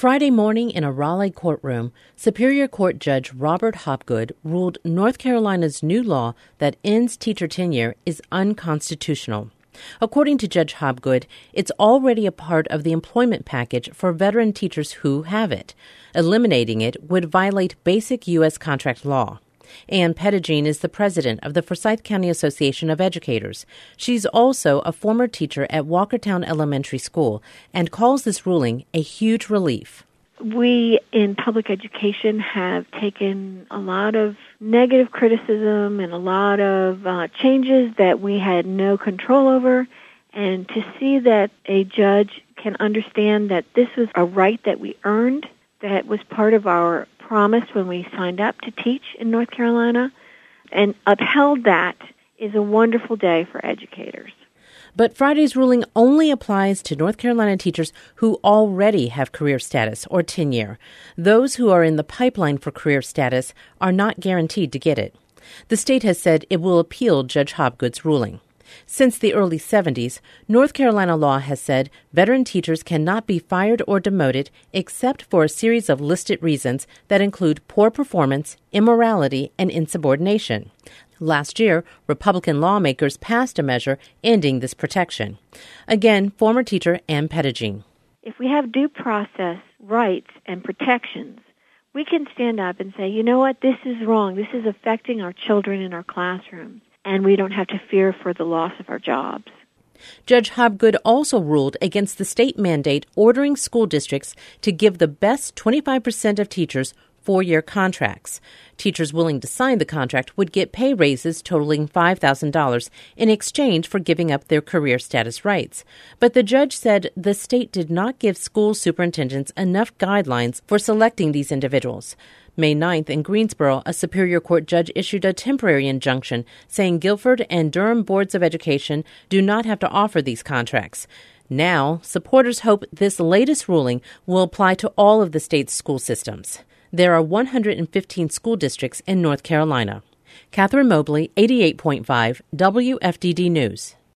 Friday morning in a Raleigh courtroom, Superior Court Judge Robert Hopgood ruled North Carolina's new law that ends teacher tenure is unconstitutional. According to Judge Hopgood, it's already a part of the employment package for veteran teachers who have it. Eliminating it would violate basic U.S. contract law. Ann Pettigene is the president of the Forsyth County Association of Educators. She's also a former teacher at Walkertown Elementary School and calls this ruling a huge relief. We in public education have taken a lot of negative criticism and a lot of changes that we had no control over, and to see that a judge can understand that this was a right that we earned, that was part of our promise when we signed up to teach in North Carolina, and upheld that, is a wonderful day for educators. But Friday's ruling only applies to North Carolina teachers who already have career status or tenure. Those who are in the pipeline for career status are not guaranteed to get it. The state has said it will appeal Judge Hopgood's ruling. Since the early 70s, North Carolina law has said veteran teachers cannot be fired or demoted except for a series of listed reasons that include poor performance, immorality, and insubordination. Last year, Republican lawmakers passed a measure ending this protection. Again, former teacher Ann Pettigene. If we have due process rights and protections, we can stand up and say, you know what, this is wrong. This is affecting our children in our classrooms, and we don't have to fear for the loss of our jobs. Judge Hopgood also ruled against the state mandate ordering school districts to give the best 25% of teachers four-year contracts. Teachers willing to sign the contract would get pay raises totaling $5,000 in exchange for giving up their career status rights. But the judge said the state did not give school superintendents enough guidelines for selecting these individuals. May 9th in Greensboro, a Superior Court judge issued a temporary injunction saying Guilford and Durham boards of education do not have to offer these contracts. Now, supporters hope this latest ruling will apply to all of the state's school systems. There are 115 school districts in North Carolina. Catherine Mobley, 88.5 WFDD News.